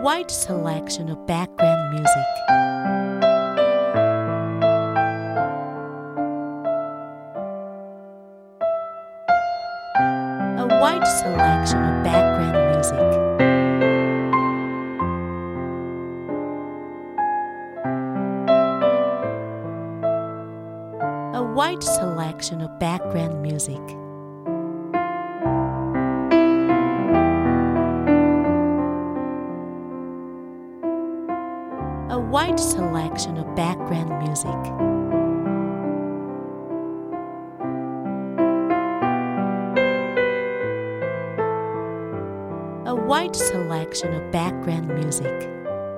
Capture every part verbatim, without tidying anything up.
wide selection of background music. A wide selection of background music. A wide selection of background music. A wide selection of background music. A wide selection of background music.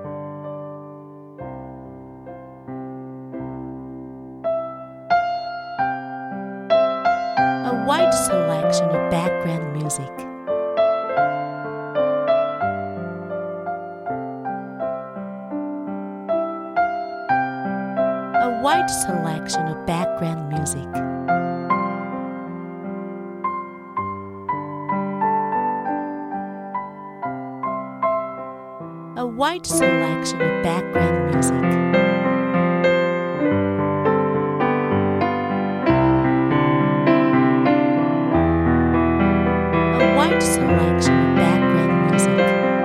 A wide selection of background music. A wide selection of background music. A wide selection of background music. A wide selection of background music.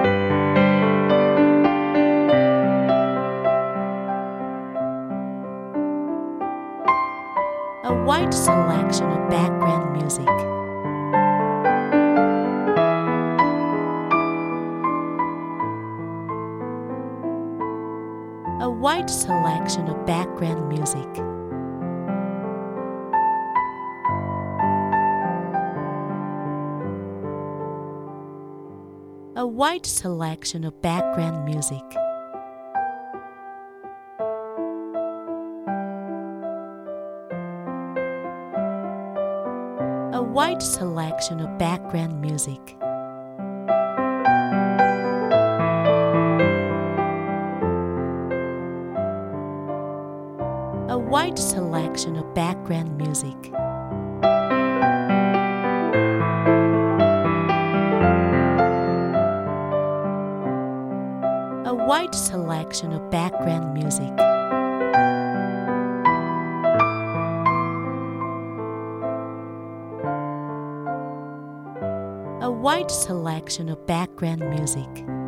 A wide selection of background music. A wide selection of background music. A wide selection of background music. A wide selection of background music. A wide selection of background music. A wide selection of background music. A wide selection of background music.